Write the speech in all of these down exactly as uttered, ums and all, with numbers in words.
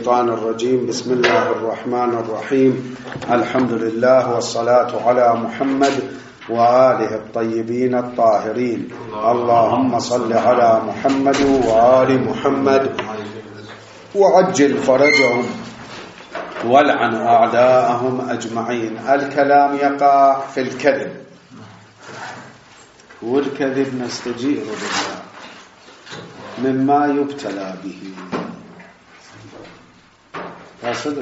الشيطان الرجيم. بسم الله الرحمن الرحيم. الحمد لله والصلاة على محمد وآله الطيبين الطاهرين. اللهم صل على محمد وآل محمد وعجل فرجهم والعن أعداءهم أجمعين. الكلام يقع في الكذب، والكذب نستجير بالله مما يبتلى به. فصدق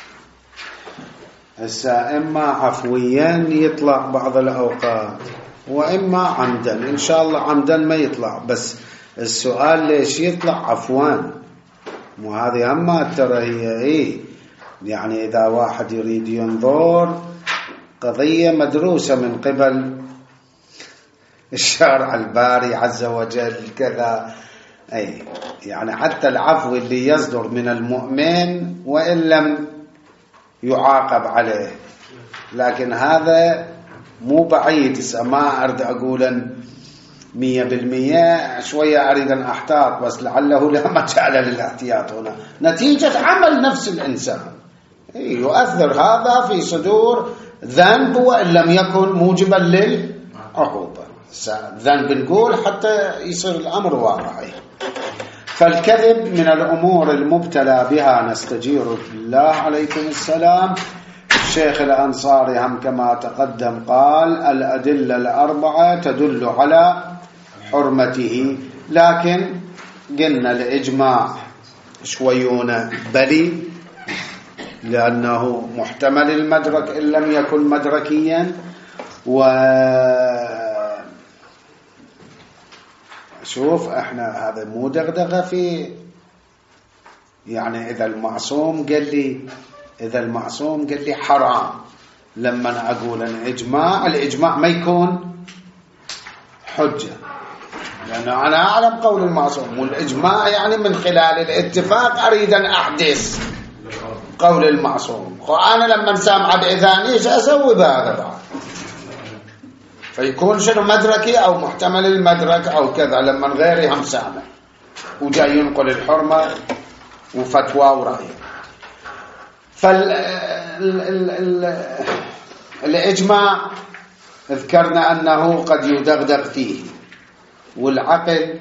هسا إما عفويا يطلع بعض الأوقات، وإما عمدا. إن شاء الله عمدا ما يطلع، بس السؤال ليش يطلع عفوان؟ وهذه أما ترى هي إيه يعني إذا واحد يريد ينظر قضية مدروسة من قبل الشارع الباري عز وجل كذا، أي يعني حتى العفو اللي يصدر من المؤمن وإن لم يعاقب عليه، لكن هذا مو بعيد. ما أريد أقولا مية بالمية، شوية أريد أن أحتاط، بس لعله لا مجال للاحتياط هنا. نتيجة عمل نفس الإنسان يؤثر هذا في صدور ذنب وإن لم يكن موجبا للعقوبة. ذنب نقول حتى يصير الأمر واقعي. فالكذب من الأمور المبتلى بها نستجير بالله. عليكم السلام. الشيخ الأنصاري هم كما تقدم قال الأدلة الأربعة تدل على حرمته، لكن قلنا الإجماع شويون بلي لأنه محتمل المدرك إن لم يكن مدركيا. و شوف احنا هذا مو دغدغه في يعني اذا المعصوم قال لي اذا المعصوم قال لي حرام، لما اقول ان اجماع الاجماع ما يكون حجه، لانه انا اعلم قول المعصوم، والاجماع يعني من خلال الاتفاق اريد ان احدث قول المعصوم. وانا لما سامع باذاني ايش اسوي بهذا بعد؟ فيكون شنو مدركي أو محتمل المدرك أو كذا، لما غيري هم سامع وجاي ينقل الحرمة وفتوى ورأي. فالإجماع ذكرنا أنه قد يدغدغ فيه، والعقل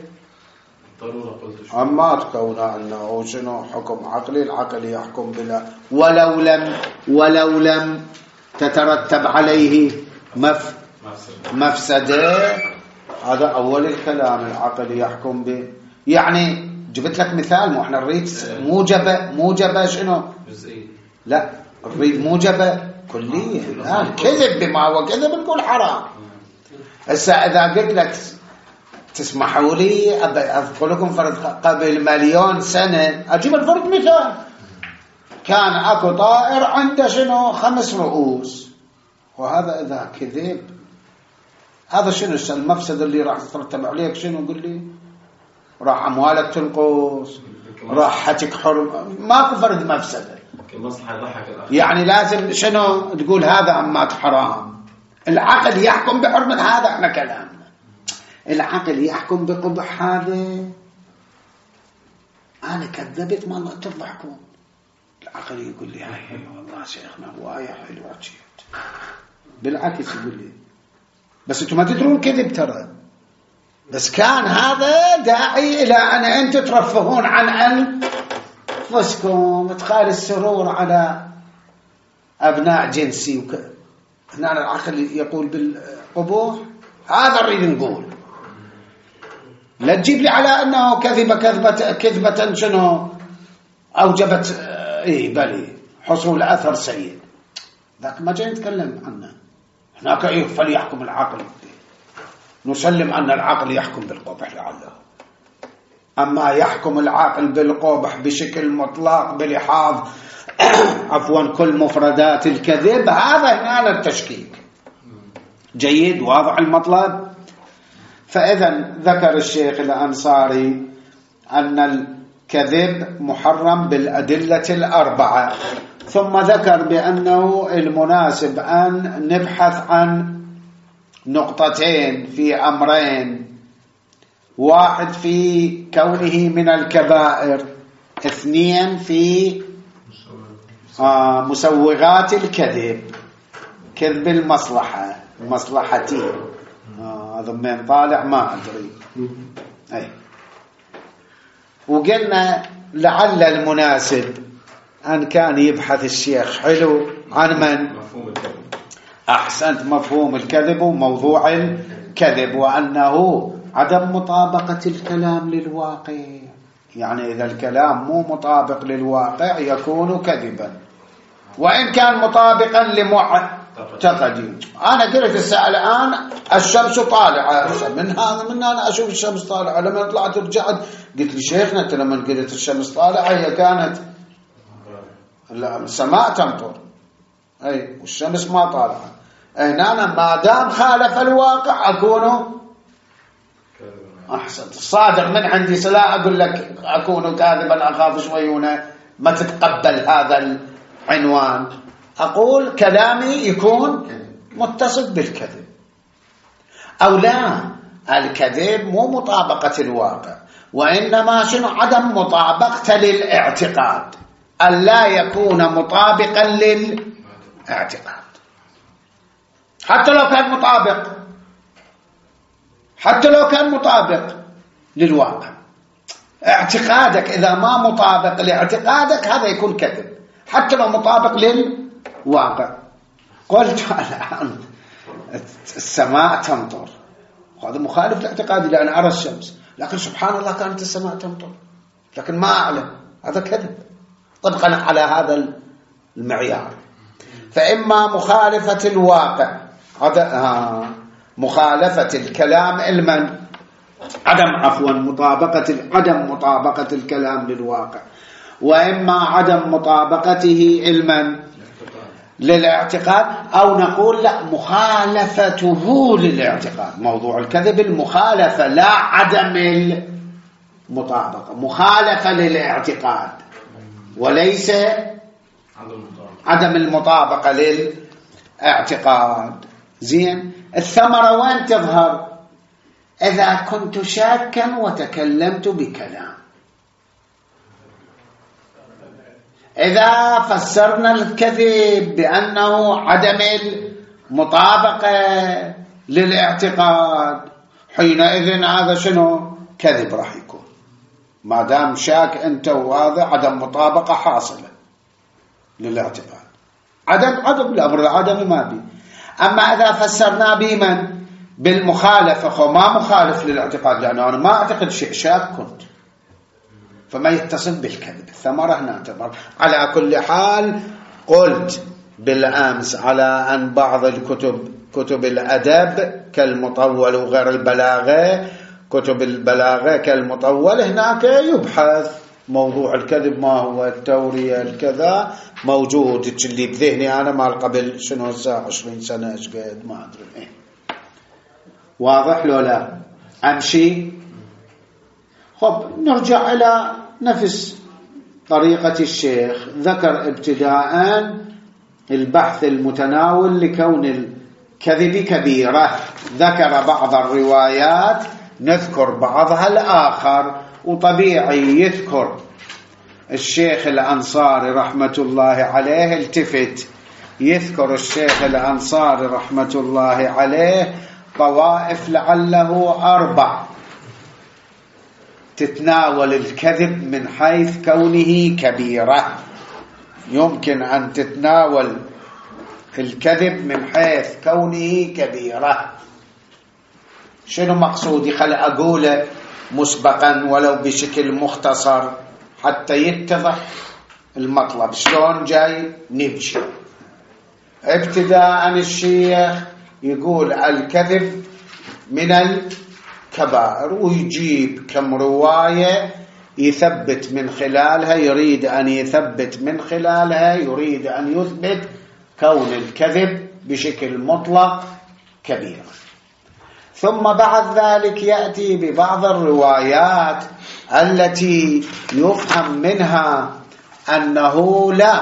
أما تكون أنه شنو حكم عقلي، العقل يحكم بلا ولو لم ولو لم تترتب عليه مف مفسدة. هذا أول الكلام، العقل يحكم به. يعني جبت لك مثال، مو احنا نريد موجبة موجبة شنو جزئية، لا نريد موجبة كلية. الآن كذب بما هو كذب نقول حرام. هسه إذا قلت لك تسمحوا لي أذكر لكم فرض قبل مليون سنة، أجيب الفرض مثال، كان أكو طائر عنده شنو خمس رؤوس، وهذا إذا كذب هذا شنو المفسد اللي راح ترتب عليك؟ شنو قل لي؟ راح أموالك تنقص، راح حتك حرم، ماكو فرد مفسدة. يعني لازم شنو تقول هذا أمات حرام. العقل يحكم بحرمة هذا، احنا كلامنا العقل يحكم بقبح هذا. أنا كذبت ما تضحكون، العقل يقول لي هاي حلوة والله شيخنا هواية حلوة جيت، بالعكس يقول لي بس انتم ما تدرون كذب ترى. بس كان هذا داعي الى ان انتم ترفهون عن انفسكم وتخال السرور على ابناء جنسي وكذا. هنا العقل يقول بالقبوح، هذا نريد نقول. لا تجيب لي على انه كذبه كذبه كذبه شنو اوجبت ايه بلي حصول اثر سيء، ذاك ما جاي نتكلم عنه. هناك إيه فليحكم العقل، نسلم أن العقل يحكم بالقبح لعله. أما يحكم العقل بالقبح بشكل مطلق بلحاظ عفوا كل مفردات الكذب، هذا هنا التشكيك. جيد، واضح المطلب. فإذا ذكر الشيخ الأنصاري أن الكذب محرم بالأدلة الأربعة، ثم ذكر بأنه المناسب أن نبحث عن نقطتين في أمرين: واحد في كونه من الكبائر اثنين في آه مسوغات الكذب، كذب المصلحة مصلحتي، هذا آه من طالع ما أدري. أي وقلنا لعل المناسب أن كان يبحث الشيخ حلو عن من أحسنت مفهوم الكذب وموضوع الكذب، وأنه عدم مطابقة الكلام للواقع. يعني إذا الكلام مو مطابق للواقع يكون كذبا، وإن كان مطابقا لمعتقدي. أنا قلت الساعة الآن الشمس طالعة، من هذا من أنا أشوف الشمس طالعة. لما طلعت رجعت قلت لي شيخنا أنت لما قلت الشمس طالعة هي كانت السماء تمطر، أي والشمس ما طالعة. هنا أنا ما دام خالف الواقع أكون أحسن الصادق من عندي، سلا أقول لك أكون كاذبا أخاف شويونه ما تتقبل هذا العنوان. أقول كلامي يكون متصل بالكذب أو لا. الكذب مو مطابقة الواقع، وإنما شنو عدم مطابقة للاعتقاد، أن لا يكون مطابقا للاعتقاد حتى لو كان مطابق، حتى لو كان مطابق للواقع. اعتقادك إذا ما مطابق لاعتقادك هذا يكون كذب حتى لو مطابق للواقع. قلت الآن السماء تمطر، هذا مخالف لاعتقادي لأن أرى الشمس، لكن سبحان الله كانت السماء تمطر لكن ما أعلم، هذا كذب طبقا على هذا المعيار. فإما مخالفة الواقع مخالفة الكلام علما، عدم عفوا مطابقة عدم مطابقة الكلام للواقع، وإما عدم مطابقته علما للاعتقاد، أو نقول لا مخالفته للاعتقاد. موضوع الكذب المخالفة لا عدم المطابقة، مخالفة للاعتقاد وليس عدم المطابقة للاعتقاد. زين، الثمرة وين تظهر؟ إذا كنت شاكا وتكلمت بكلام. إذا فسرنا الكذب بأنه عدم المطابقة للاعتقاد، حينئذ هذا شنو؟ كذب راح يكون، ما دام شاك أنت وهذا عدم مطابقة حاصلة للاعتقاد. عدم عدم الأمر العدم ما بي. أما إذا فسرنا بمن بالمخالفة، خو ما مخالف للاعتقاد لأنه أنا ما أعتقد شيء، شاك كنت، فما يتصل بالكذب. الثمرة هنا تظهر. على كل حال قلت بالأمس على أن بعض الكتب كتب الأدب كالمطول وغير البلاغة، كتب البلاغة كالمطول هناك يبحث موضوع الكذب ما هو، التورية الكذا موجود اللي بذهني أنا مال قبل شنو الساعة عشرين سنة أشقد ما أدري إيه. واضح لو لا؟ أمشي. خب نرجع إلى نفس طريقة الشيخ. ذكر ابتداء البحث المتناول لكون الكذب كبيرة، ذكر بعض الروايات نذكر بعضها الآخر، وطبيعي يذكر الشيخ الأنصاري رحمة الله عليه، التفت يذكر الشيخ الأنصاري رحمة الله عليه طوائف لعله أربع تتناول الكذب من حيث كونه كبيرة. يمكن أن تتناول الكذب من حيث كونه كبيرة. شنو مقصودي؟ خل أقوله مسبقا ولو بشكل مختصر حتى يتضح المطلب. شلون جاي نمشي؟ ابتداء الشيخ يقول الكذب من الكبائر، ويجيب كم رواية يثبت من خلالها، يريد أن يثبت من خلالها، يريد أن يثبت كون الكذب بشكل مطلق كبير. ثم بعد ذلك يأتي ببعض الروايات التي يفهم منها أنه لا،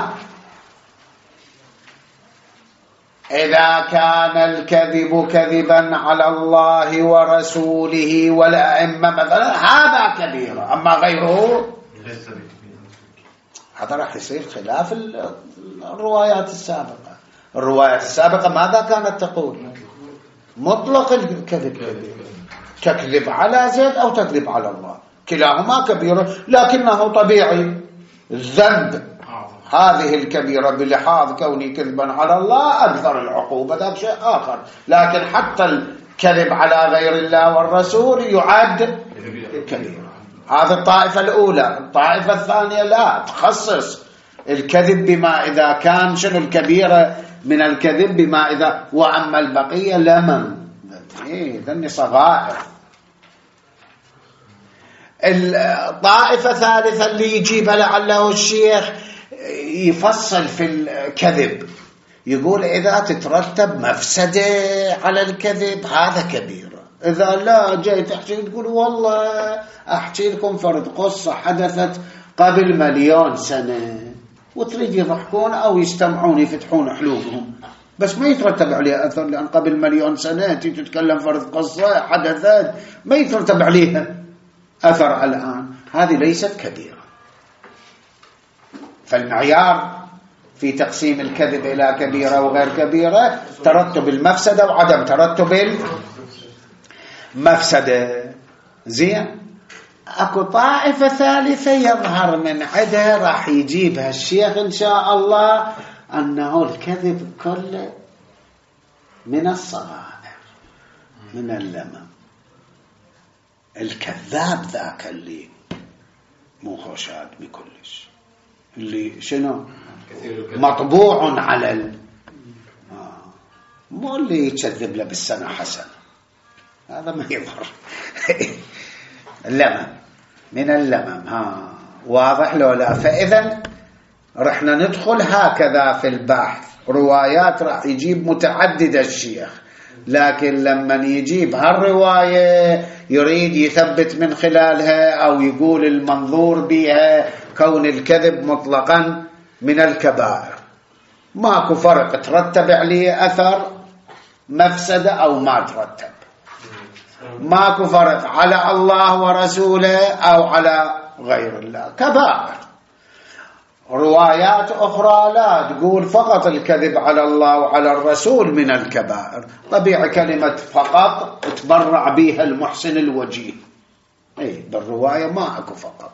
إذا كان الكذب كذبا على الله ورسوله والأئمة مثلا هذا كبير، أما غيره هذا راح يصير خلاف الروايات السابقة. الروايات السابقة ماذا كانت تقول؟ مطلق الكذب كبير، تكذب على زيد أو تكذب على الله، كلاهما كبيرة، لكنه طبيعي الذنب هذه الكبيرة بلحاظ كوني كذبا على الله أكثر العقوبة، ذاك شيء آخر. لكن حتى الكذب على غير الله والرسول يعد كبيرة. هذه الطائفة الأولى. الطائفة الثانية لا تخصص الكذب بما إذا كان شنو الكبيرة من الكذب بما إذا، وأما البقية لمن إيه ذني صغائر. الطائفة الثالثة اللي يجيب لعله الشيخ يفصل في الكذب، يقول إذا تترتب مفسدة على الكذب هذا كبيرة. إذا لا جاي تحكي تقول والله أحكي لكم فرد قصة حدثت قبل مليون سنة، وتريد يضحكون أو يستمعون يفتحون حلوبهم، بس ما يترتب عليها أثر، لأن قبل مليون سنة تتكلم فرد قصة حدثت ما يترتب عليها أثر الآن، هذه ليست كبيرة. فالمعيار في تقسيم الكذب إلى كبيرة وغير كبيرة ترتب المفسدة وعدم ترتب المفسدة. زين. أكو طائفة ثالثة يظهر من عدها راح يجيبها الشيخ إن شاء الله، أنه الكذب كله من الصغائر، من اللمم. الكذاب ذاك اللي مو خوش آدمي كلش، اللي شنو مطبوع على ال... آه. مو اللي يكذب له بالسنة حسنة، هذا ما يظهر. اللمم من اللمم. ها واضح لو لا؟ فإذا رحنا ندخل هكذا في البحث. روايات راح يجيب متعددة الشيخ، لكن لما يجيب هالرواية يريد يثبت من خلالها أو يقول المنظور بها كون الكذب مطلقا من الكبائر، ماكو فرق ترتب عليه أثر مفسدة أو ما ترتب، ماكو فرق على الله ورسوله أو على غير الله، كبائر. روايات أخرى لا تقول فقط الكذب على الله وعلى الرسول من الكبائر، طبيعي كلمة فقط تبرع بها المحسن الوجيه، اي بالرواية ما اكو فقط.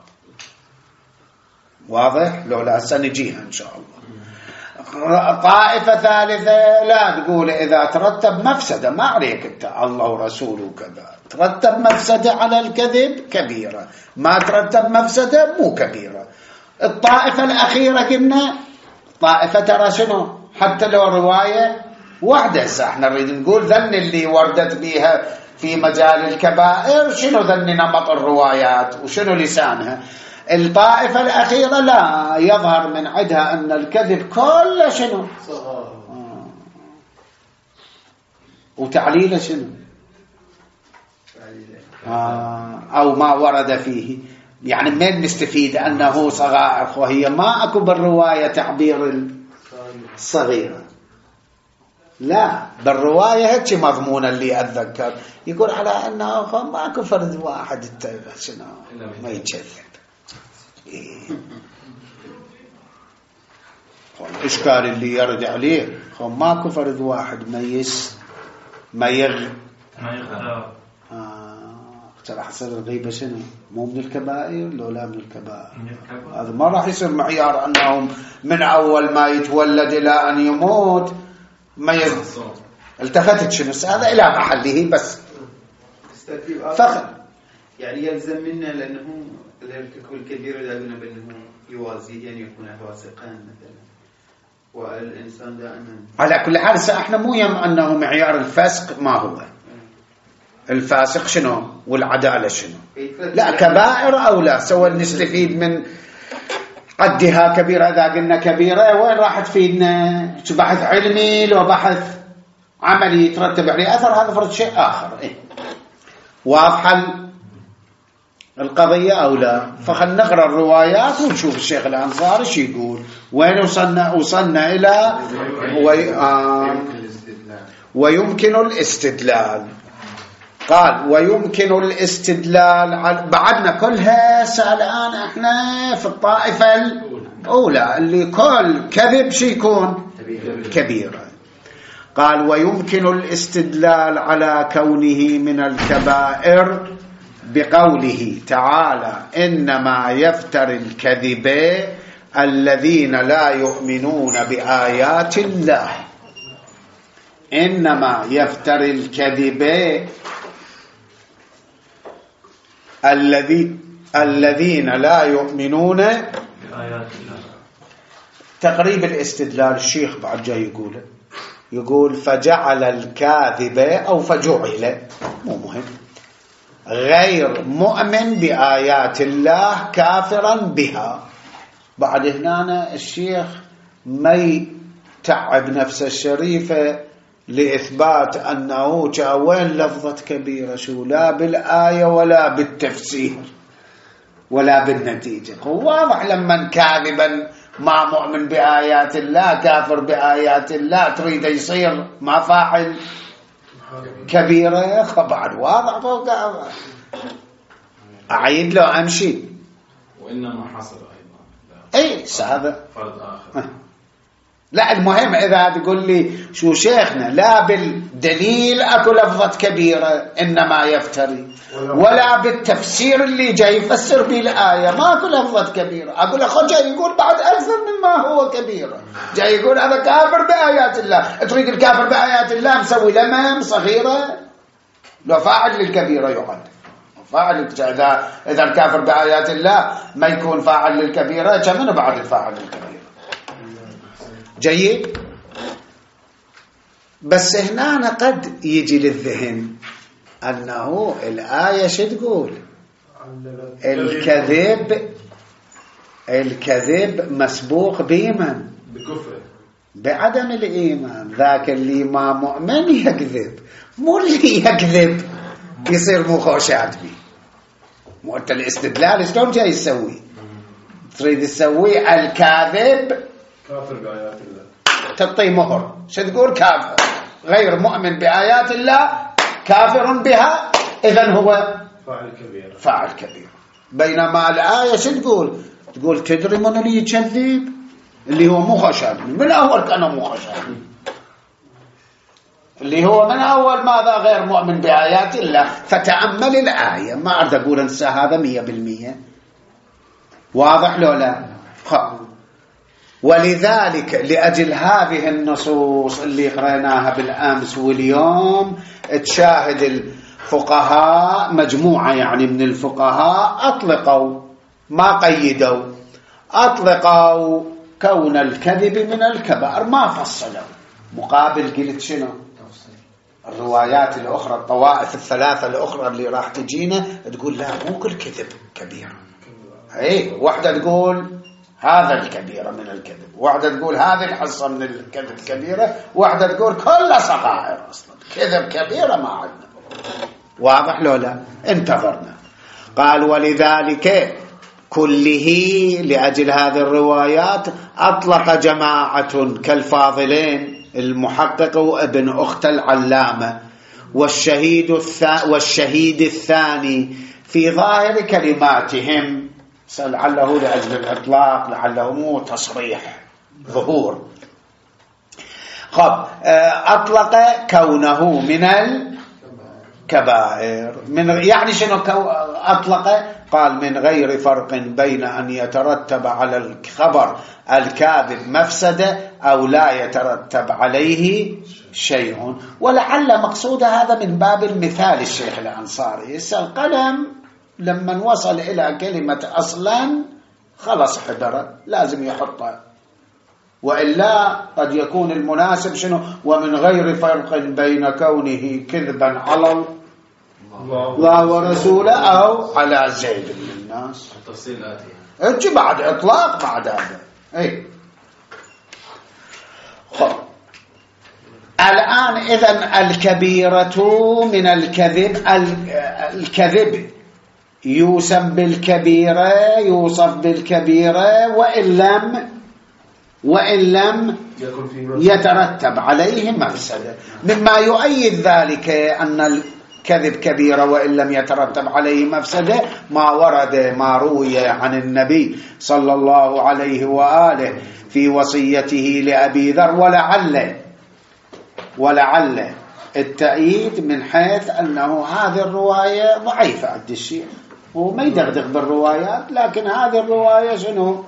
واضح لو لا سنجيها ان شاء الله. طائفة ثالثة لا تقول إذا ترتب مفسدة ما عليك انت الله ورسوله كذا، ترتب مفسدة على الكذب كبيرة، ما ترتب مفسدة مو كبيرة. الطائفة الأخيرة قلنا طائفة ترى شنو حتى لو رواية واحدة، احنا نريد نقول ذن اللي وردت بها في مجال الكبائر شنو ذن نمط الروايات وشنو لسانها. الطائفة الأخيرة لا يظهر من عدها أن الكذب كله شنو آه. وتعليله شنو آه. أو ما ورد فيه، يعني من نستفيد أنه صغائر، وهي ما أكو بالرواية تعبير الصغيرة، لا بالرواية هيك مضمون اللي أتذكر يقول على أنه ما أكو فرد واحد شنو ما يتشذب. إيه. الإشكال اللي يرد عليه ماكو فرد واحد ميس ما يغ ما يغ راح يصير الغيبة شنو مو من الكبائر لو لا من الكبائر، هذا ما راح يصير معيار أنهم من أول ما يتولد إلى أن يموت ما يغ التفتت شنو هذا إلى محله بس فخر. يعني يلزم منا لأنه الارتكاب الكبير إذا قلنا بأنه يوازي يعني يكون فاسقا مثلا، والإنسان دائما على كل حال احنا مو يم أنه معيار الفسق ما هو الفاسق شنو والعدالة شنو، لا كبائر أو لا سواء نستفيد من عدها كبيرة. إذا قلنا كبيرة وين راح تفيدنا؟ بحث علمي لو بحث عملي يترتب عليه أثر هذا فرد شيء آخر. إيه؟ واضحة القضية أو لا؟ فخل نقرأ الروايات ونشوف الشيخ الأنصاري شو يقول، وين وصلنا وصلنا إلى وي... آه... ويمكن الاستدلال. قال ويمكن الاستدلال على... بعدنا كلها الآن احنا في الطائفة أولى اللي كل كذب شي يكون كبيرة. قال ويمكن الاستدلال على كونه من الكبائر بقوله تعالى إنما يفتر الكذب الذين لا يؤمنون بآيات الله. إنما يفتر الكذب الذي الذين لا يؤمنون بآيات الله. تقريب الاستدلال الشيخ بعد جاي يقوله، يقول فجعل الكاذب أو فجعل مو مهم غير مؤمن بآيات الله كافرا بها. بعد هنا الشيخ ما يتعب نفسه الشريفة لإثبات أنه وين لفظة كبيرة، شو لا بالآية ولا بالتفسير ولا بالنتيجة. واضح لما كاذبا ما مؤمن بآيات الله كافر بآيات الله تريد يصير ما فاعل كبيرة، طبعا واضح فوق. أعيد له أمشي وإنما حصل أيضا أي هذا فرد آخر. لا المهم إذا تقول لي شو شيخنا لا بالدليل أكو لفظة كبيرة إنما يفتري ولا بالتفسير اللي جاي يفسر به الآية ما أكو لفظة كبيرة. أقول أخو جاي يقول بعد أكثر مما هو كبيرة، جاي يقول هذا كافر بآيات الله. تريد الكافر بآيات الله مسوي لمم صغيرة؟ لو فاعل للكبيرة يقعد فاعل. إذا إذا الكافر بآيات الله ما يكون فاعل للكبيرة كمن بعد الفاعل للكبيرة. جيد. بس هنا قد يجي للذهن أنه الآية شو تقول؟ الكذب الكذب مسبوق بمن؟ بكفر بعدم الإيمان. ذاك اللي ما مؤمن يكذب، مو اللي يكذب يصير مو خوشات بي. مو أنت الاستدلال شلون جاي يسوي؟ تريد تسوي الكاذب كافر بآيات الله تبطي مهر. شو تقول؟ كافر غير مؤمن بآيات الله كافر بها، إذن هو فاعل كبير فاعل كبير. بينما الآية شو تقول؟ تقول تدري من اللي يكذب؟ اللي هو مو خشب من أول كان مو خشب، اللي هو من أول ماذا غير مؤمن بآيات الله. فتأمل الآية، ما أريد أقول أنسى هذا مية بالمية. واضح لو لا؟ خب. ولذلك لأجل هذه النصوص اللي قرأناها بالأمس واليوم تشاهد الفقهاء مجموعة يعني من الفقهاء أطلقوا ما قيدوا، أطلقوا كون الكذب من الكبائر ما فصلوا. مقابل قلت شنو؟ الروايات الأخرى الطوائف الثلاثة الأخرى اللي راح تجينا تقول لا مو كل كذب كبير. اي واحدة تقول هذا الكبيرة من الكذب، واحدة تقول هذه الحصة من الكذب كبيرة، واحدة تقول كل صغائر أصلا كذب كبيرة ما عندنا. واضح لو لا؟ انتظرنا. قال ولذلك كله لأجل هذه الروايات أطلق جماعة كالفاضلين المحقق وابن أخت العلامة والشهيد, الثا والشهيد الثاني في ظاهر كلماتهم، لعله لأجل الإطلاق لعله مو تصريح ظهور. خب أطلق كونه من الكبائر من يعني شنو أطلق؟ قال من غير فرق بين أن يترتب على الخبر الكاذب مفسدة أو لا يترتب عليه شيء. ولعل مقصود هذا من باب المثال. الشيخ الأنصاري القلم لما وصل إلى كلمة أصلا خلص حضر لازم يحطها، وإلا قد يكون المناسب شنو؟ ومن غير فرق بين كونه كذبا على الله ورسوله أو على زيد من الناس. التفصيل آتي اجي بعد إطلاق بعد هذا. اي خب الآن إذن الكبيرة من الكذب. الكذب يوسم بالكبيرة يوصف بالكبيرة وإن لم وإن لم يترتب عليه مفسدة. مما يؤيد ذلك أن كذب كبيرة وإن لم يترتب عليه مفسدة ما ورد ما روي عن النبي صلى الله عليه وآله في وصيته لأبي ذر. ولعل ولعل التأييد من حيث أنه هذه الرواية ضعيفة عند الشيخ، وما يدغدغ بالروايات، لكن هذه الرواية شنو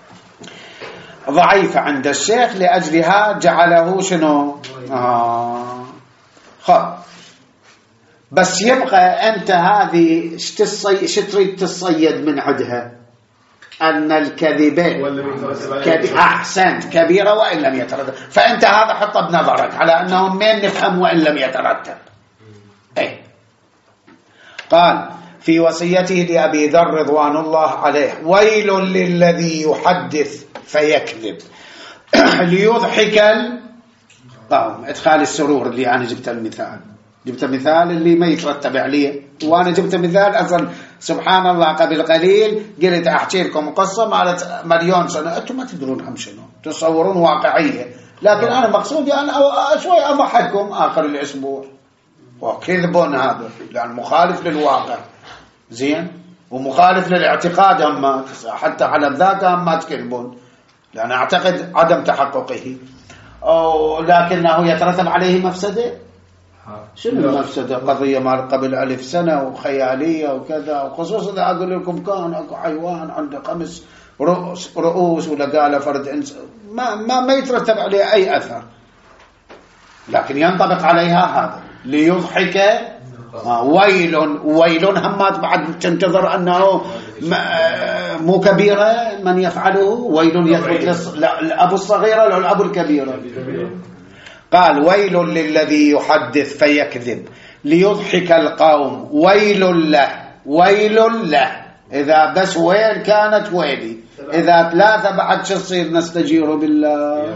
ضعيفة عند الشيخ، لأجلها جعله شنو آه. خب بس يبقى أنت هذه شتريد تصيد من عدها أن الكذبة كبي... أحسنت كبيرة وإن لم يترتب، فأنت هذا حطه بنظرك على أنه من نفهم وإن لم يترتب. أي قال في وصيته لأبي ذر رضوان الله عليه: ويل للذي يحدث فيكذب ليضحك القوم. إدخال السرور اللي أنا جبت المثال، جبت مثال اللي ما يترتب عليه، وأنا جبت مثال أصلا سبحان الله قبل قليل قلت أحكي لكم قصة مالت مليون سنة، أنتم ما تدرون هم شنو، تصورون واقعية، لكن أنا مقصودي أن شوي أضحككم آخر الأسبوع. وكذب هذا لأن مخالف للواقع، زين، ومخالف للاعتقاد هم حتى على ذاك هم ما تكذبون، لأن أعتقد عدم تحققه، أو لكنه يترتب عليه مفسدة. شنو المفسدة؟ قضية مال قبل ألف سنة وخيالية وكذا، وخصوصا إذا أقول لكم كان أكو حيوان عنده خمس رؤوس رؤوس ولا قال فرد إنس، ما ما ما يترتب عليه أي أثر، لكن ينطبق عليها هذا ليضحك. آه ويل ويل همات بعد تنتظر أنه مو كبيرة من يفعله، ويل يثبت للأب الصغيرة ولا الأب الكبيرة. قال: ويل للذي يحدث فيكذب ليضحك القوم، ويل له ويل له. إذا بس ويل كانت ويلي، إذا ثلاثة بعد شو تصير؟ نستجير بالله.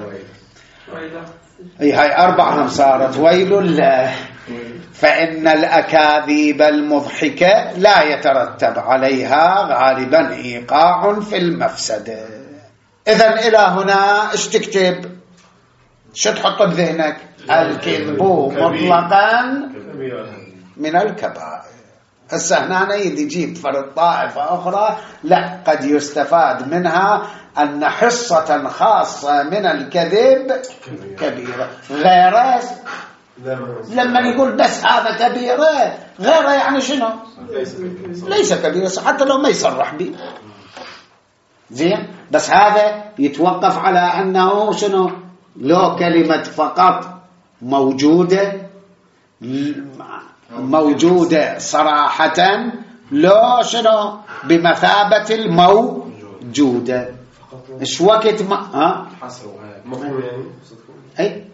أي هاي أربعة صارت ويل له. فإن الأكاذيب المضحكة لا يترتب عليها غالبا إيقاع في المفسدة. إذن إلى هنا ايش تكتب؟ شو تحط بذهنك؟ الكذب مطلقا من الكبائر. هسه هنا يجيب فرد طائفة أخرى لا، قد يستفاد منها أن حصة خاصة من الكذب كبيرة، غيره لما يقول بس هذا كبيرة، غيره يعني شنو؟ ليس كبيرة حتى لو ما يصرح به، زين، بس هذا يتوقف على أنه شنو؟ لو كلمة فقط موجودة موجودة صراحة، لو شنو؟ بمثابة الموجودة. إيش وقت ما ها؟ أي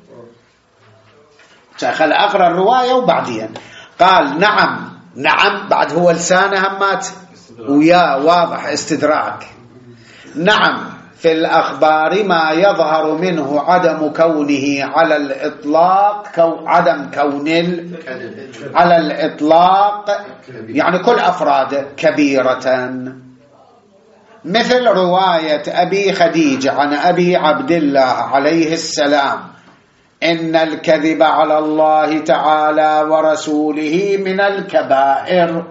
خل أقرأ الرواية وبعدين. قال: نعم نعم، بعد هو لسانه همات ويا واضح استدراك. نعم، في الأخبار ما يظهر منه عدم كونه على الإطلاق كو عدم كون ال... على الإطلاق يعني كل أفراده كبيرة، مثل رواية أبي خديجة عن أبي عبد الله عليه السلام: إن الكذب على الله تعالى ورسوله من الكبائر.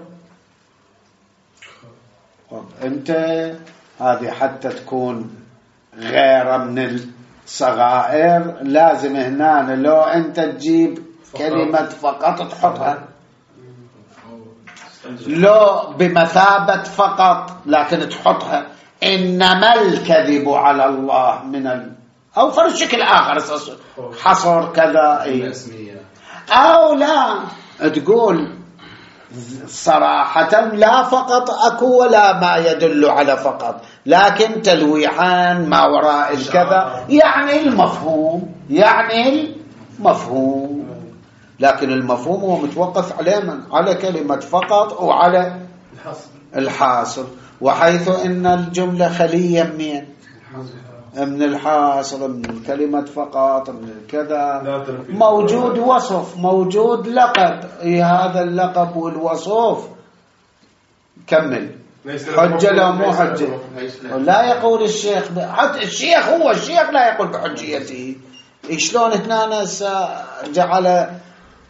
أنت هذه حتى تكون غير من الصغائر لازم هنا لو أنت تجيب كلمة فقط تحطها، لو بمثابة فقط لكن تحطها. إنما الكذب على الله من ال... أو فرق شكل آخر حصر كذا إيه. أو لا تقول صراحة لا فقط أكو ولا ما يدل على فقط، لكن تلويحان ما وراء الكذا، يعني المفهوم يعني المفهوم لكن المفهوم هو متوقف على من؟ على كلمة فقط وعلى الحاصر. وحيث إن الجملة خلية من من الحاصر، من كلمة فقط، من كذا، موجود وصف، موجود لقب، هذا اللقب والوصف كمل حجة لا مو حجة. لا يقول الشيخ حتى الشيخ هو الشيخ لا يقول بحجيته. شلون هنا جعل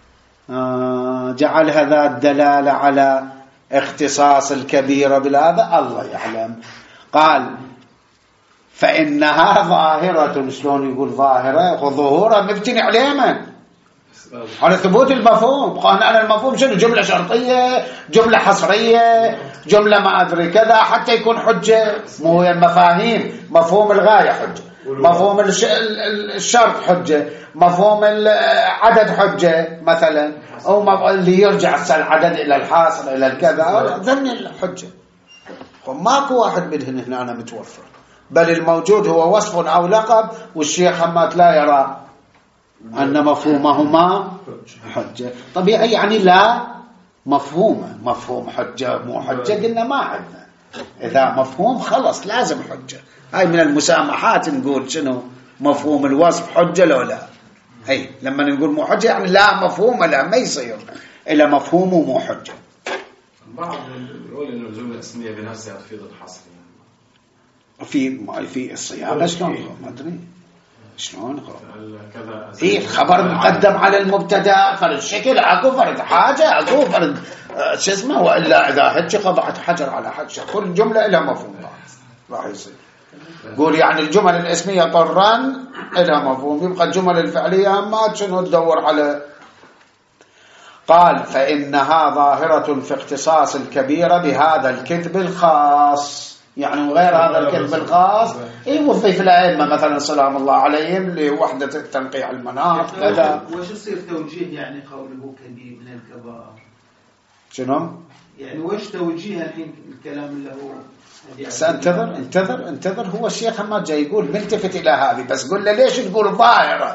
آه جعل هذا الدلالة على اختصاص الكبيرة بالهذا الله يعلم. قال فإنها ظاهرة. شلون يقول ظاهرة؟ ظهورها مبتني على من؟ على ثبوت المفهوم. قال أنا المفهوم شنو؟ جملة شرطية، جملة حصرية، جملة ما أدري كذا حتى يكون حجة. مو هي المفاهيم، مفهوم الغاية حجة، مفهوم الشرط حجة، مفهوم العدد حجة مثلا، أو اللي يرجع العدد إلى الحاصل إلى الكذا ذن الحجة. وماكو واحد منهن هنا أنا متوفر، بل الموجود هو وصف أو لقب، والشيخ حماد لا يرى أن مفهومهما حجة. طبيعي يعني لا مفهومه، مفهوم حجة مو حجة قلنا ما عندنا. إذا مفهوم خلص لازم حجة. هاي من المسامحات نقول شنو مفهوم الوصف حجة لو لا. هي لما نقول مو حجة يعني لا مفهوم، لا ما يصير إلا مفهومه مو حجة. بعض يقول إنه الجملة الاسمية بنفسها تفيد الحصر في في الصياغة شلون ما أدري شلون كذا. إيه الخبر مقدم على المبتدا، فرد شكل اكو، فرد حاجة اكو، فرد شو اسمه، والا اذا هج قضعت حجر على حجر. كل جملة لها مفهوم راح يصير. قول يعني الجمل الاسمية طرا لها مفهوم، يبقى الجمل الفعلية ما شنو تدور على. قال فإنها ظاهرة في اختصاص الكبيرة بهذا الكذب الخاص، يعني غير هذا الكذب الخاص يوظف الأئمة مثلا سلام الله عليهم لوحدة تنقيع المناط كذا. وش يصير توجيه يعني قوله كبير من الكبائر؟ شنو؟ يعني وش توجيه الحين الكلام اللي هو سأنتظر انتظر انتظر هو الشيخ ما جاي يقول ملتفت إلى هذه، بس قل له ليش تقول ظاهرة.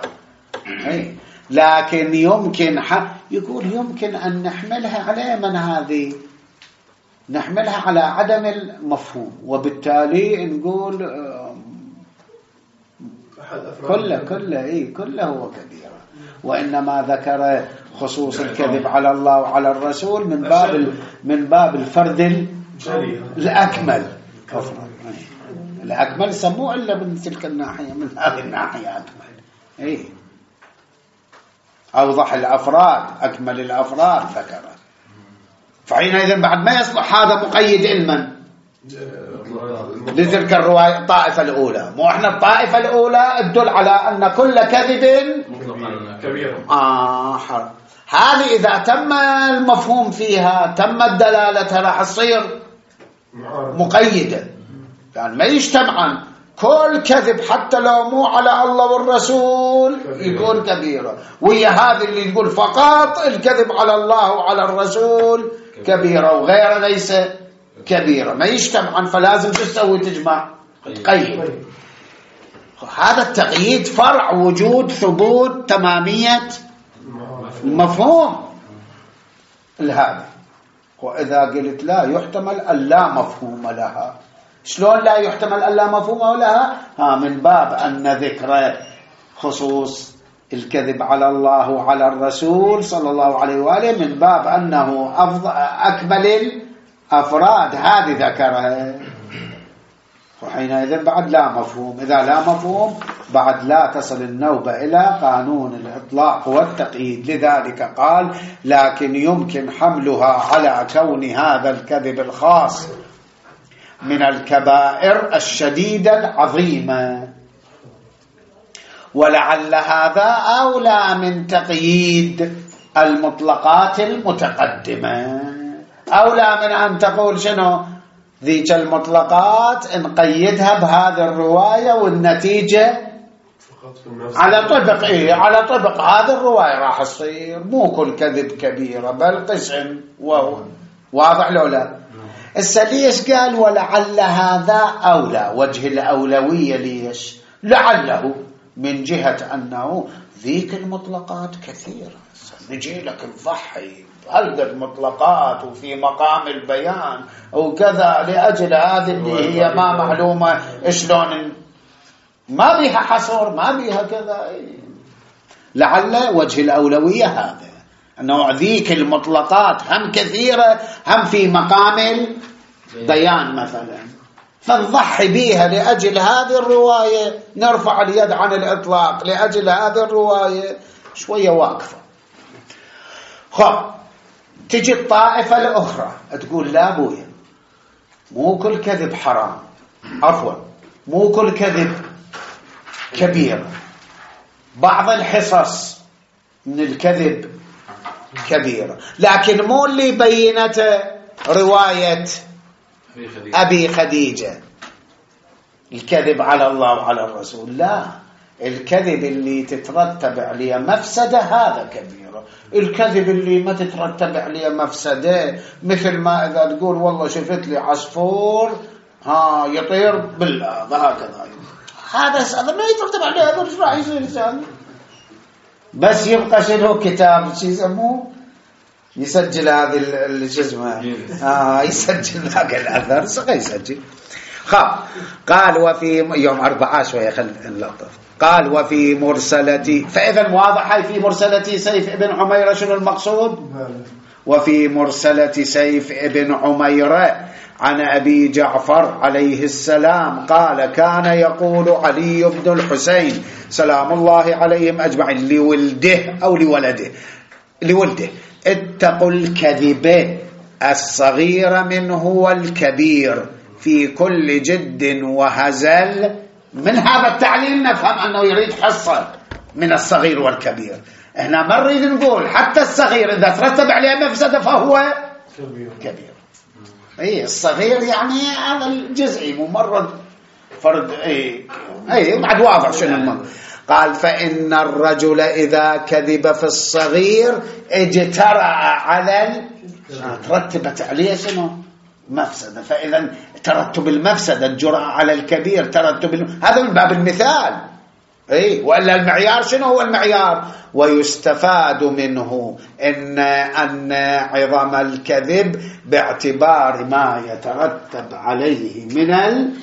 لكن يمكن يقول يمكن أن نحملها على من هذه، نحملها على عدم المفهوم، وبالتالي نقول كله كله إيه كله هو كبيرة. وإنما ذكر خصوص الكذب على الله وعلى الرسول من باب من باب الفرد الأكمل. الأكمل سموه إلا من تلك الناحية، من هذه الناحية أكمل. إيه أوضح الأفراد، أكمل الأفراد ذكره. فحينئذ بعد ما يصلح هذا مقيد علما لتلك الرواية الطائفة الأولى. مو إحنا الطائفة الأولى تدل على أن كل كذب كبير. آه حرب. هذه إذا تم المفهوم فيها، تم الدلالة، راح تصير مقيدة، يعني ما يجتمعان كل كذب حتى لو مو على الله والرسول يكون كبيرة، وهي هذه اللي تقول فقط الكذب على الله وعلى الرسول كبيرة وغيره ليس كبيرة، ما يجتمعان. فلازم تسوي تجمع تقيد. هذا التقييد فرع وجود ثبوت تمامية المفهوم الهذا. وإذا قلت لا يحتمل اللا مفهوم لها، شلون لا يحتمل اللا مفهوم لها؟ ها من باب أن ذكر خصوص الكذب على الله وعلى الرسول صلى الله عليه وآله من باب أنه أفضل أكمل الأفراد، هذه ذكرها. وحينئذ بعد لا مفهوم. إذا لا مفهوم بعد لا تصل النوبة إلى قانون الإطلاق والتقييد. لذلك قال لكن يمكن حملها على كون هذا الكذب الخاص من الكبائر الشديدة العظيمة، ولعل هذا أولى من تقييد المطلقات المتقدمة، أولى من أن تقول شنو ذيك المطلقات نقيدها بهذه الرواية والنتيجة على طبق إيه على طبق هذه الرواية راح تصير. مو كل كذب كبيرة بل قسم، وهو واضح لو لا. السليش قال ولعل هذا أولى. وجه الأولوية ليش؟ لعله من جهة أنه ذيك المطلقات كثيرة، نجي لك نضحي هل المطلقات وفي مقام البيان وكذا لأجل هذه اللي هي ما معلومة شلون ما بيها حصر ما بيها كذا. لعل وجه الأولوية هذا أنه ذيك المطلقات هم كثيرة هم في مقام البيان مثلا، فنضحي بيها لأجل هذه الرواية، نرفع اليد عن الإطلاق لأجل هذه الرواية، شوية واقفة. خب تجي الطائفة الأخرى تقول لا بويا، مو كل كذب حرام، عفوا مو كل كذب كبير، بعض الحصص من الكذب كبيرة، لكن مو اللي بينته رواية أبي خديجة الكذب على الله وعلى الرسول، لا، الكذب اللي تترتب عليه مفسدة هذا كبيرة. الكذب اللي ما تترتب عليه مفسدة مثل ما إذا تقول والله شفت لي عصفور ها يطير بالله هكذا، هذا هذا ما يترتب عليه، هذا مش راح يصير إنسان. بس يبقى شنو كتاب شو يسموه يسجل هذه اللي شو اسمه اه يسجل ذاك الاثر صغير يسجل. خاب قال وفي يوم أربعة شويه خل نلطف. قال وفي مرسلتي، فاذا واضح في مرسلتي سيف ابن عميرة شنو المقصود؟ وفي مرسلة سيف ابن عميرة عن أبي جعفر عليه السلام قال كان يقول علي بن الحسين سلام الله عليهم أجمعين لولده أو لولده لولده اتقوا الكذب الصغير منه والكبير في كل جد وهزل. من هذا التعليم نفهم أنه يريد حصة من الصغير والكبير. احنا ما نريد نقول حتى الصغير إذا ترتب عليه مفسدة فهو كبير, كبير. اي الصغير يعني هذا الجزئي ممرض فرد اي اي بعد واضح شنو المنطق. قال فإن الرجل إذا كذب في الصغير اجترأ على ال... ترتبت عليه شنو مفسدة، فإذا ترتب المفسدة الجرأة على الكبير ترتب الم... هذا من باب المثال. اي والا المعيار شنو هو المعيار؟ ويستفاد منه ان ان عظم الكذب باعتبار ما يترتب عليه من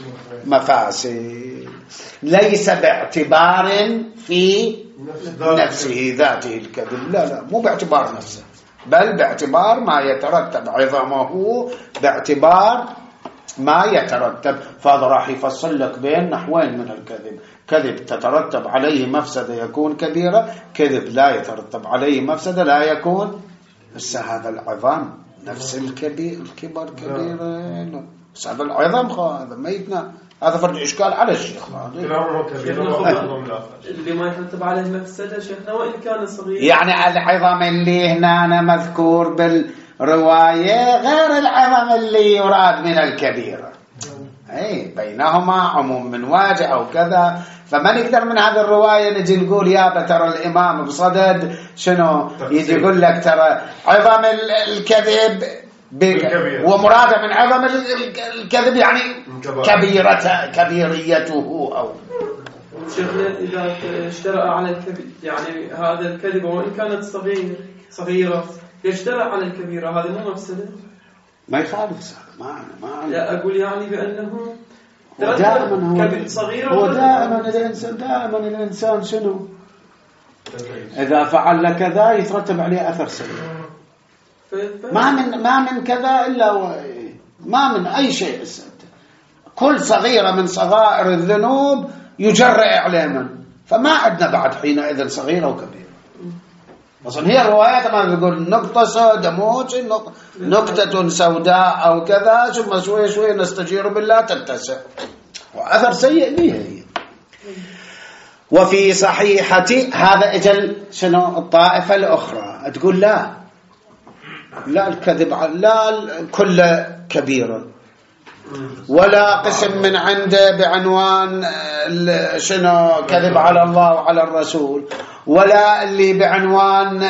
المفاسد، ليس باعتبار في نفسه ذاته الكذب، لا لا مو باعتبار نفسه، بل باعتبار ما يترتب عظمه، باعتبار ما يترتب. فهذا راح يفصل لك بين نحوين من الكذب: كذب تترتب عليه مفسدة يكون كبيرة، كذب لا يترتب عليه مفسدة لا يكون. بس هذا العظام نفس الكبير الكبر كبيرة، بس هذا العظام هذا ما يتنا، هذا فرد إشكال على الشيخ اللي ما يترتب عليه مفسدة شيخنا وإن كان صغير. يعني العظام اللي هنا أنا مذكور بالرواية غير العظام اللي يراد من الكبيرة، اي بينهما عموم من واجه او كذا. فما نقدر من هذه الروايه نجي نقول يا ترى الامام بصدد شنو يجي يقول لك ترى عظم الكذب ومراده من عظم الكذب يعني كبيرته كبيريته. او شيخنا اذا اشترأ على الكذب يعني هذا الكذب وان كانت صغير صغيره يشترأ على الكبيره، هذا مو مفسده؟ ما يخالف ما ما لا أقول يعني بأنه دائما كبير صغير، هو دائما الإنسان دائما الإنسان شنو إذا فعل كذا يترتب عليه أثر سيء. ما من ما من كذا إلا و... ما من أي شيء. كل صغيرة من صغائر الذنوب يجرئ إعلاما، فما عندنا بعد حينئذ صغيرة وكبيرة. أصلا هي الروايات ما تقول نقطة سوداء موج نقطة سوداء أو كذا ثم شوي شوي نستجير بالله تتسع، وأثر سيء ليها هي. وفي صحيحة هذا أجل شنو الطائفة الأخرى تقول لا لا الكذب لا كل كبيرة، ولا قسم من عنده بعنوان شنو كذب على الله وعلى الرسول، ولا اللي بعنوان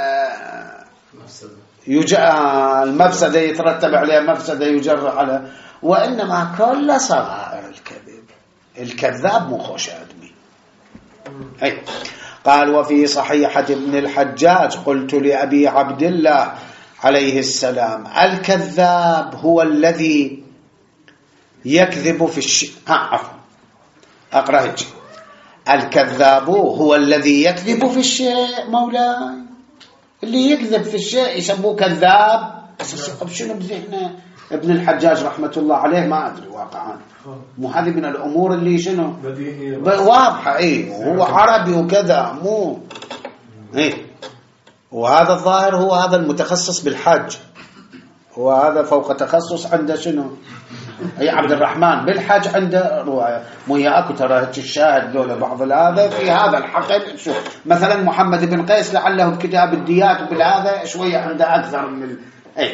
يجأ المفسدة يترتب عليها مفسدة يجر على، وإنما كل صغائر الكذب. الكذاب مو خوش آدمي. أي قال وفي صحيحة ابن الحجاج قلت لأبي عبد الله عليه السلام الكذاب هو الذي يكذب في الشيء ها عفوا أقرأ هيك الكذاب هو الذي يكذب في الشيء مولاي. اللي يكذب في الشيء يسموه كذاب. شنو بذهنه ابن الحجاج رحمة الله عليه ما أدري واقعا، مو هذه من الأمور اللي شنو واضحة. ايه هو عربي وكذا مو ايه وهذا الظاهر هو هذا المتخصص بالحج، هو هذا فوق تخصص عنده شنو أي عبد الرحمن بالحج عنده رواية. مو ياكو ترى الشاهد دولة بعض هذا في هذا الحقل. شوف مثلا محمد بن قيس لعله بكتاب الديات وبالهذا شوية عنده أكثر من ال... أي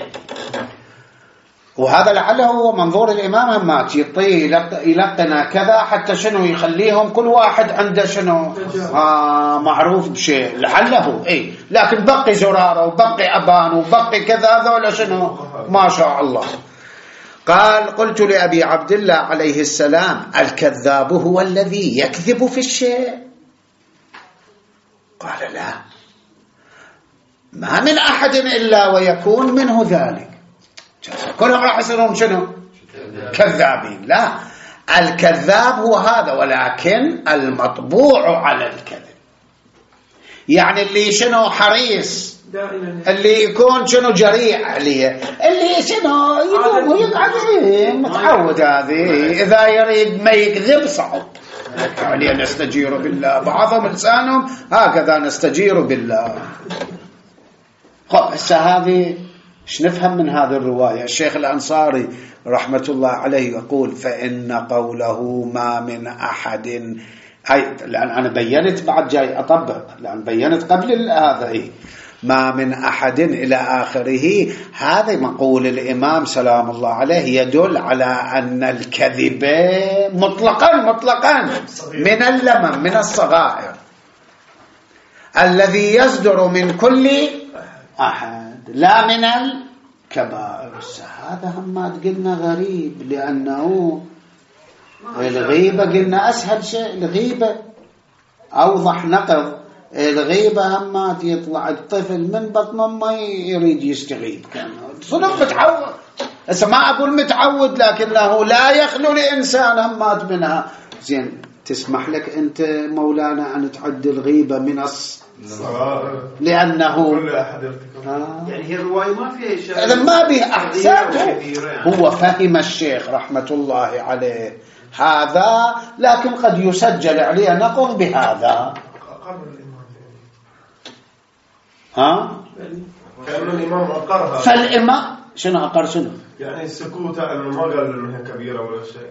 وهذا لعله هو منظور الإمام همات يطي يلقنا كذا حتى شنو يخليهم كل واحد عنده شنو آه معروف بشيء لعله. أي لكن بقي زرارة وبقي أبان وبقي كذا هذول شنو ما شاء الله. قال قلت لأبي عبد الله عليه السلام الكذاب هو الذي يكذب في الشيء؟ قال لا، ما من أحد إلا ويكون منه ذلك، كلهم راح يصيرون شنو كذابين. لا، الكذاب هو هذا، ولكن المطبوع على الكذب، يعني اللي شنو حريص، اللي يكون شنو جريء عليه، اللي شنو يقوم يقعد متعود. هذه إذا يريد ما يكذب صعب عليه. نستجير بالله، بعضهم لسانهم هكذا نستجير بالله. خب هسه هذه ايش نفهم من هذه الرواية؟ الشيخ الأنصاري رحمة الله عليه يقول فإن قوله ما من أحد، أي لأن أنا بيّنت بعد جاي أطبق، لأن بيّنت قبل هذا إيه ما من أحد إلى آخره، هذا مقول الإمام سلام الله عليه يدل على أن الكذب مطلقا مطلقا من اللمم من الصغائر الذي يصدر من كل أحد لا من الكبائر. هذا هم قلنا غريب، لأنه الغيبة قلنا أسهل شيء، الغيبة أوضح نقض. الغيبة هم يطلع الطفل من بطن ما يريد يستغيب، كان صدق متعود. هسه ما أقول متعود، لكنه لا يخلو لإنسان همات منها. زين تسمح لك أنت مولانا أن تعد الغيبة من الص لأنه يعني هي الرواية ما فيها شيء، هذا ما به أحسن. هو فهم الشيخ رحمة الله عليه هذا، لكن قد يسجل عليه نقض بهذا. ها كأنه الإمام أقرها، فالإمام شنو أقر شنو يعني السكوت أنه ما قال إنها كبيرة ولا شيء.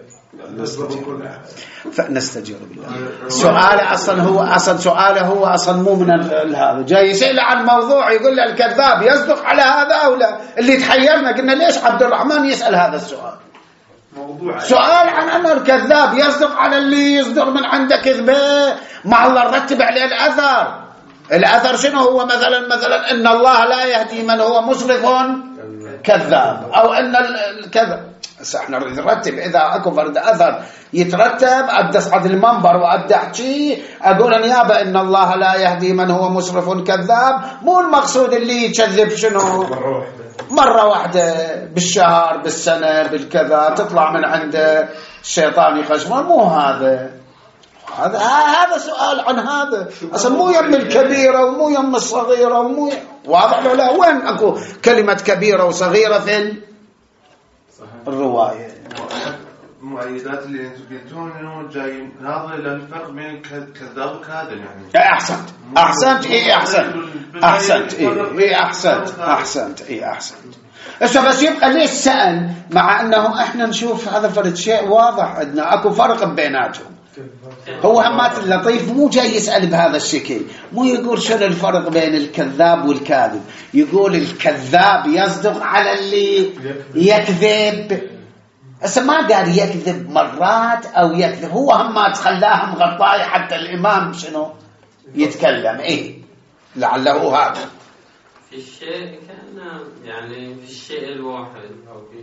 فنستجير بالله. سؤاله أصلا هو أصلا سؤاله هو أصلا مو من هذا، جاي يسأل عن موضوع يقول له الكذاب يصدق على هذا أو لا. اللي تحيرنا قلنا ليش عبد الرحمن يسأل هذا السؤال؟ موضوع سؤال عن أن الكذاب يصدق على اللي يصدر من عنده كذبه، مع الله نرتب عليه الأثر. الأثر شنو هو؟ مثلا مثلا إن الله لا يهدي من هو مسرف كذاب، أو أن الكذب. بس احنا نرتب، إذا أكو فرد أثر يترتب أبدأ أصعد المنبر وأبدأ أحكي أقول نيابة إن الله لا يهدي من هو مسرف كذاب. مو المقصود اللي يكذب شنو مرة واحدة بالشهر بالسنة بالكذا تطلع من عنده الشيطان يخشمه، مو هذا. هذا هذا سؤال عن هذا أصلا، مو يم الكبيرة ومو يم الصغيرة ومو واضح له. لا، وين أكو كلمة كبيرة وصغيرة في الرواية؟ المؤيدات اللي انتم قلتون انه جاي ناظر الى الفرق بين الكذاب وكاذب. يعني احسنت احسنت اي احسنت احسنت اي احسنت احسنت اي احسنت. بس بس يبقى ليش سأل، مع انه احنا نشوف هذا فرد شيء واضح عندنا اكو فرق بيناتهم. هو همات اللطيف مو جاي يسأل بهذا الشكل، مو يقول شنو الفرق بين الكذاب والكاذب، يقول الكذاب يصدق على اللي يكذب. بس ما قال يكذب مرات أو يكذب، هو همات خلاهم غطاية حتى الإمام شنو يتكلم. إيه لعله هذا في الشيء كان يعني في الشيء الواحد أو في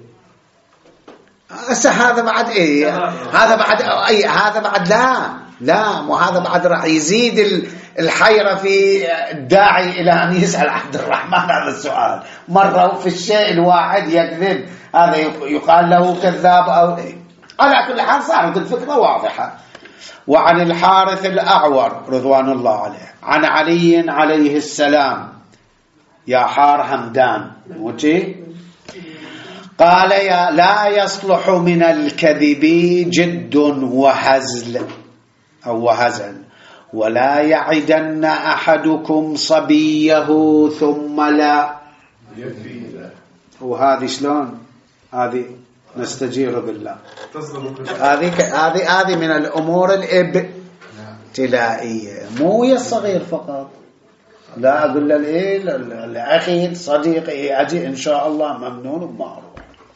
هسه هذا بعد ايه هذا بعد اي هذا بعد لا لا مو هذا بعد راح يزيد الحيرة في الداعي الى ان يسأل عبد الرحمن هذا السؤال. مرة في الشيء الواحد يكذب، هذا يقال له كذاب او ايه. على كل حال صارت الفكرة واضحة. وعن الحارث الأعور رضوان الله عليه عن علي عليه السلام يا حار همدان وجي قال يا لا يصلح من الكذب جد وهزل أو وهزل، ولا يعدن أحدكم صبيه ثم لا. وهذه شلون؟ هذه نستجير بالله. هذه هذه هذه من الأمور الابتلائية، مو ويا الصغير فقط. لا أقول للإيه الأخي صديقي أجي إن شاء الله ممنون ومعروف.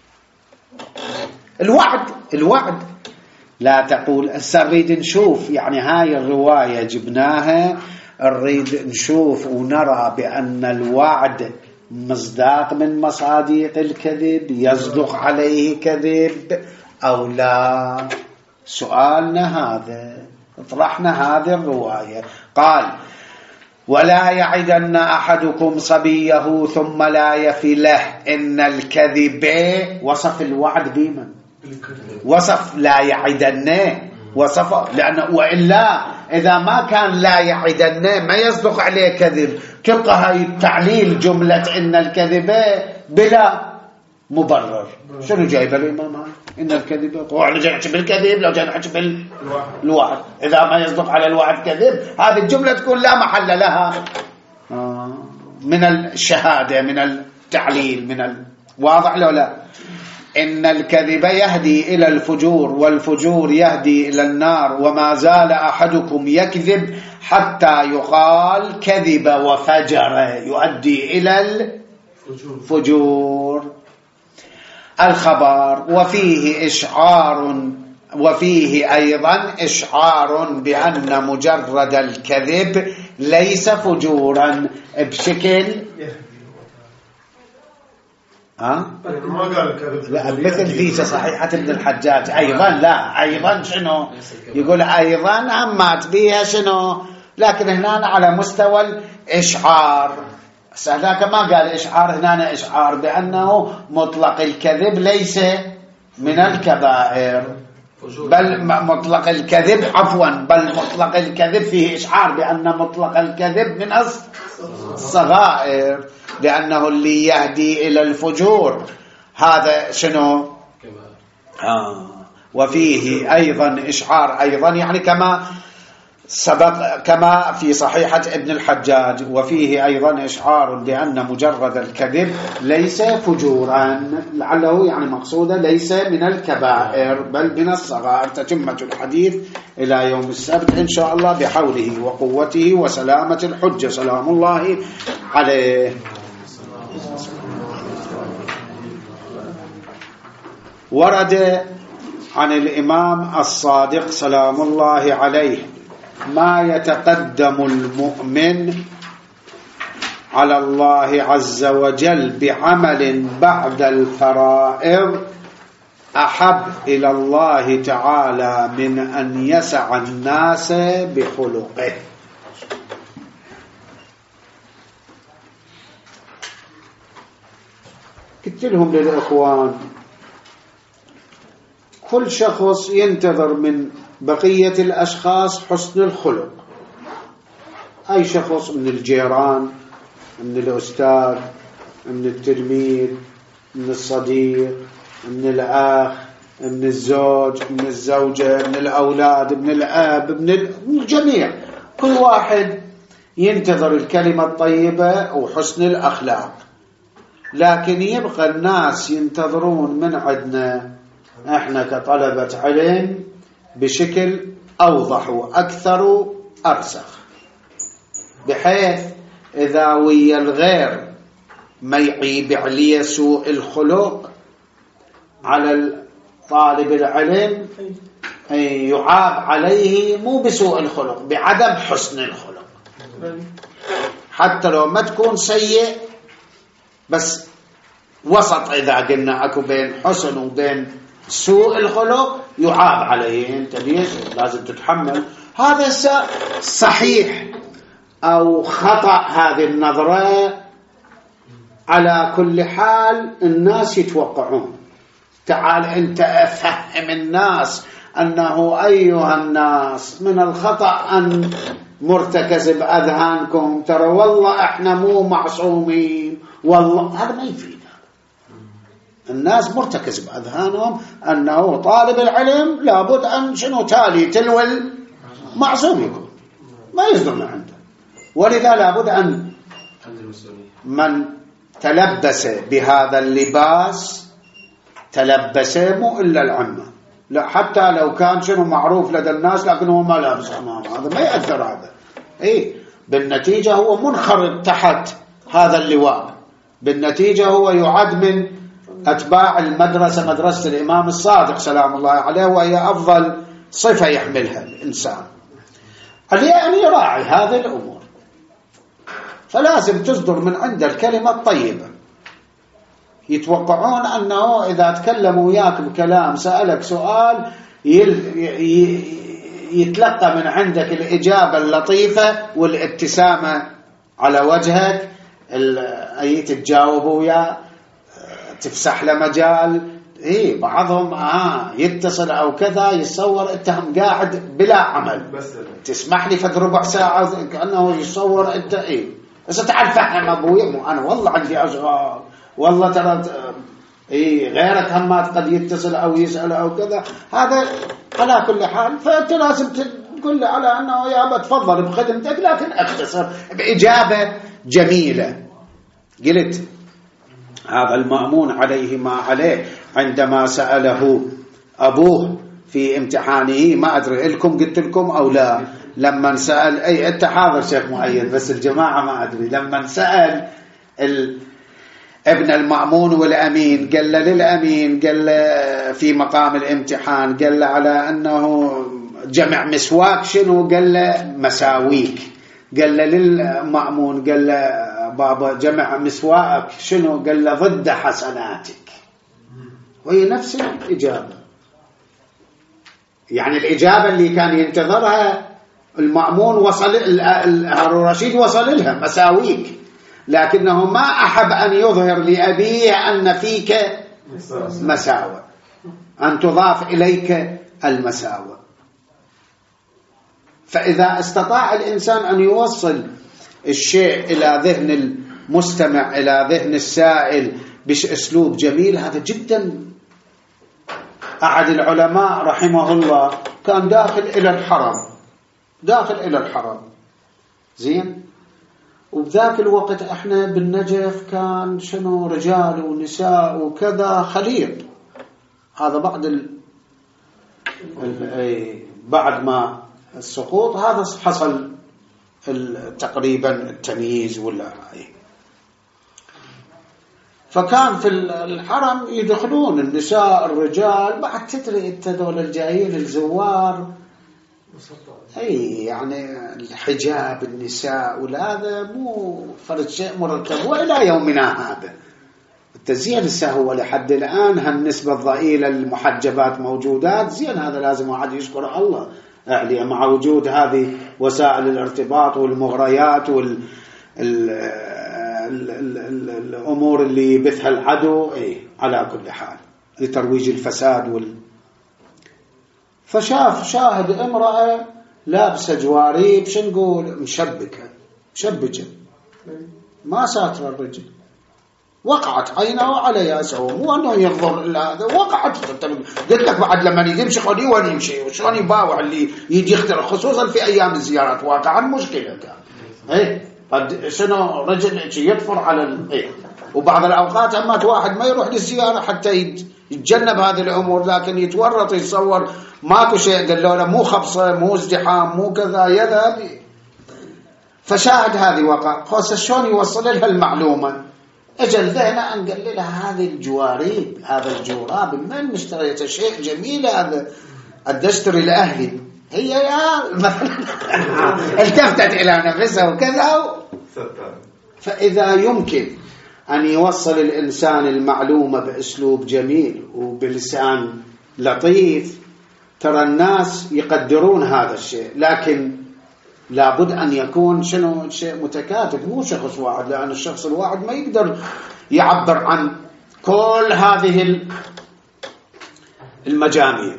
الوعد الوعد لا تقول نريد نشوف، يعني هاي الرواية جبناها نريد نشوف ونرى بأن الوعد مصداق من مصادق الكذب، يصدق عليه كذب أو لا. سؤالنا هذا، اطرحنا هذه الرواية. قال ولا يعدن أحدكم صبيه ثم لا يفي له إن الكذب، وصف الوعد بمن؟ وصف لا يعدن، وصف لأنه وإلا إذا ما كان لا يعدن ما يصدق عليه كذب. تبقى هاي التعليل جملة إن الكذب بلا مبرر. شنو جايبه الإمام؟ إن الكذب وعلى جاي بالكذب، لو جاي نحكي بالوعد إذا ما يصدق على الوعد كذب، هذه الجملة تكون لا محل لها من الشهادة، من التعليل، من ال... واضح لو لا؟ إن الكذب يهدي إلى الفجور والفجور يهدي إلى النار، وما زال أحدكم يكذب حتى يقال كذب وفجر، يؤدي إلى الفجور. الخبر وفيه إشعار، وفيه أيضا إشعار بأن مجرد الكذب ليس فجورا بشكل ها؟ ما قال الكذب لا مثل في صحيحة ابن الحجاج أيضا. لا أيضا شنو يقول؟ أيضا همات بيها شنو، لكن هنا على مستوى الإشعار. هذاك ما قال إشعار، هنا إشعار بأنه مطلق الكذب ليس من الكبائر، بل مطلق الكذب عفوا بل مطلق الكذب فيه إشعار بأن مطلق الكذب من الصغائر، لأنه اللي يهدي إلى الفجور هذا شنو؟ آه. وفيه أيضا إشعار أيضا، يعني كما سبق كما في صحيحة ابن الحجاج، وفيه أيضا إشعار بأن مجرد الكذب ليس فجورا، لعله يعني مقصودا ليس من الكبائر بل من الصغائر. تتمة الحديث إلى يوم السبت إن شاء الله بحوله وقوته وسلامة الحجة سلام الله عليه. ورد عن الإمام الصادق سلام الله عليه ما يتقدم المؤمن على الله عز وجل بعمل بعد الفرائض أحب إلى الله تعالى من أن يسع الناس بخلقه. قلت لهم للإخوان كل شخص ينتظر من بقية الأشخاص حسن الخلق. أي شخص من الجيران، من الأستاذ، من التلميذ، من الصديق، من الأخ، من الزوج، من الزوجة، من الأولاد، من الأب، من الجميع، كل واحد ينتظر الكلمة الطيبة وحسن الأخلاق. لكن يبقى الناس ينتظرون من عندنا احنا كطلبة علم بشكل أوضح وأكثر أرسخ، بحيث إذا ويا الغير ما يعيب عليه سوء الخلق على طالب العلم يعاب عليه مو بسوء الخلق، بعدم حسن الخلق. حتى لو ما تكون سيء بس وسط، إذا قلنا أكو بين حسن وبين سوء الخلق يعاب عليه، انت ليش لازم تتحمل. هذا صحيح او خطأ هذه النظرة. على كل حال الناس يتوقعون. تعال انت افهم الناس انه ايها الناس من الخطأ ان مرتكز باذهانكم، ترى والله احنا مو معصومين، والله هذا ما يفيد. الناس مرتكز بأذهانهم أنه طالب العلم لابد أن شنو تالي تلو المعصوم يكون. ما يصدر من عنده. ولذا لابد أن من تلبس بهذا اللباس تلبس مو إلا العمة، لا حتى لو كان شنو معروف لدى الناس لكن هو ما لابس عمامة، هذا ما يأثر. هذا إيه بالنتيجة هو منخرط تحت هذا اللواء، بالنتيجة هو يعد من أتباع المدرسة، مدرسة الإمام الصادق سلام الله عليه، وهي أفضل صفة يحملها الإنسان. أن يراعي هذه الأمور، فلازم تصدر من عند الكلمة الطيبة. يتوقعون أنه إذا تكلموا وياك بكلام، سألك سؤال، يتلقى من عندك الإجابة اللطيفة والابتسامة على وجهك، أي تتجاوب وياه، تفسح له مجال. إيه بعضهم آه يتصل أو كذا يتصور أنت هم قاعد بلا عمل، تسمح لي فد ربع ساعة كأنه يتصور أنت إيه بس تعال فهم أبوي، مو أنا والله عندي أشغال، والله ترى إيه غيرك همات قد يتصل أو يسأل أو كذا. هذا على كل حال، فأنت لازم تقول له على أنه يا بتفضل بخدمتك لكن اختصر بإجابة جميلة. قلت هذا المأمون عليه ما عليه عندما سأله أبوه في امتحانه، ما أدري لكم قلت لكم أو لا، لما سأل أي أنت حاضر شيخ مؤيد بس الجماعة ما أدري، لما سأل ال ابن المأمون والأمين قال له للأمين، قال له في مقام الامتحان، قال له على أنه جمع مسواك شنو، قال له مساويك. قال له للمأمون، قال له بابا جمع مسواك شنو، قال له ضد حسناتك. وهي نفس الإجابة، يعني الإجابة اللي كان ينتظرها المأمون وصل، هارون الرشيد وصل لها مساويك، لكنه ما أحب أن يظهر لأبيه أن فيك مساوئ، أن تضاف إليك المساوئ. فإذا استطاع الإنسان أن يوصل الشيء إلى ذهن المستمع، إلى ذهن السائل بأسلوب جميل، هذا جدا. أحد العلماء رحمه الله كان داخل إلى الحرم، داخل إلى الحرم زين، وبذاك الوقت احنا بالنجف كان شنو رجال ونساء وكذا خليط. هذا بعد ال... ال... بعد ما السقوط هذا حصل ال... تقريبا التمييز ولا. فكان في الحرم يدخلون النساء الرجال، بعد تدري انت دول الجايين الزوار اي يعني الحجاب النساء وهذا مو فرد شيء مرتب، والى يومنا هذا التزيين السهو لحد الان هالنسبه الضئيله المحجبات موجودات زين. هذا لازم واحد يشكر الله عليه، مع وجود هذه وسائل الارتباط والمغريات وال ال... ال... ال... ال... الامور اللي يبثها العدو اي على كل حال لترويج الفساد وال... فشاف شاهد امرأة لابسة جواريب شو نقول مشبكة مشبكة ما ساتر الرجل، وقعت عينه على ياسه، مو أنه ينظر إلى هذا، وقعت. قلت لك بعد لما يمشي خليه وين يمشي وشلون يباوع اللي يجي يخترق، خصوصا في أيام الزيارات واقعا مشكلة كان. إيه قد شنو رجل يطفر على ال... إيه وبعض الأوقات أما واحد ما يروح للزيارة حتى يتجنب هذه الأمور، لكن يتورط يتصور ماكو شيء، قال له مو خبصة مو ازدحام مو كذا يذهب. فشاهد هذه وقع، خاصة شلون يوصل لها المعلومة. اجل ذهنا أن قال لها هذه الجواريب هذا الجوراب من مشتريته شيء جميل، هذا الدشتري لأهلي. هي يا مثلا التفتت إلى نفسها وكذا. فإذا يمكن أن يوصل الإنسان المعلومة بأسلوب جميل وبلسان لطيف، ترى الناس يقدرون هذا الشيء، لكن لابد أن يكون شنو شيء متكاتف، مو شخص واحد، لأن الشخص الواحد ما يقدر يعبر عن كل هذه المجاميع.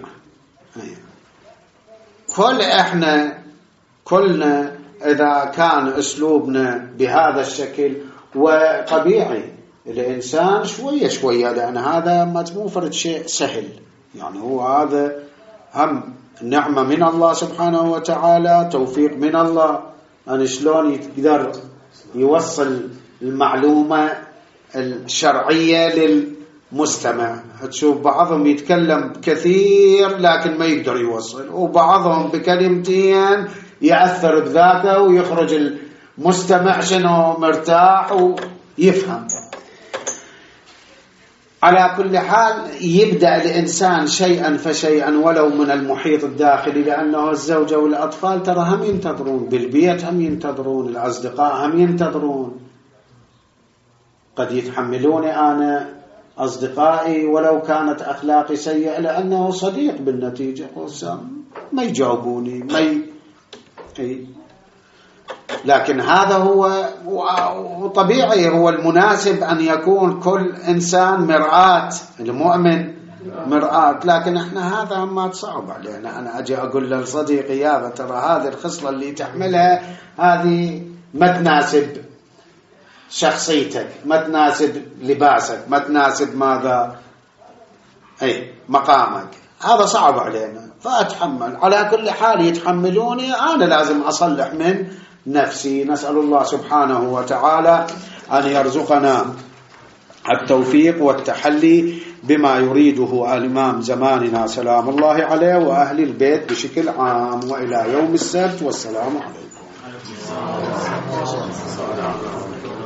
كل إحنا كلنا إذا كان أسلوبنا بهذا الشكل، وطبيعي الإنسان شوية شوية، لأن هذا مو فرد شيء سهل، يعني هو هذا هم نعمة من الله سبحانه وتعالى، توفيق من الله. أن شلون يقدر يوصل المعلومة الشرعية للمستمع. تشوف بعضهم يتكلم كثير لكن ما يقدر يوصل، وبعضهم بكلمتين يأثر بذاته ويخرج المستمع شنو مرتاح ويفهم. على كل حال يبدأ الإنسان شيئا فشيئا ولو من المحيط الداخلي، لأنه الزوجة والأطفال ترى هم ينتظرون، بالبيت هم ينتظرون، الأصدقاء هم ينتظرون. قد يتحملوني أنا أصدقائي ولو كانت أخلاقي سيئة لأنه صديق بالنتيجة، ما يجاوبوني ما ي... لكن هذا هو وطبيعي، هو المناسب أن يكون كل إنسان مرآة، المؤمن مرآة. لكن احنا هذا ما تصعب علينا، أنا أجي أقول لصديقي هذا ترى هذه الخصلة اللي تحملها هذه ما تناسب شخصيتك، ما تناسب لباسك، ما تناسب ماذا أي مقامك، هذا صعب علينا فأتحمل. على كل حال يتحملوني، أنا لازم أصلح من نفسي. نسأل الله سبحانه وتعالى أن يرزقنا التوفيق والتحلي بما يريده الإمام زماننا سلام الله عليه وأهل البيت بشكل عام. وإلى يوم السبت، والسلام عليكم.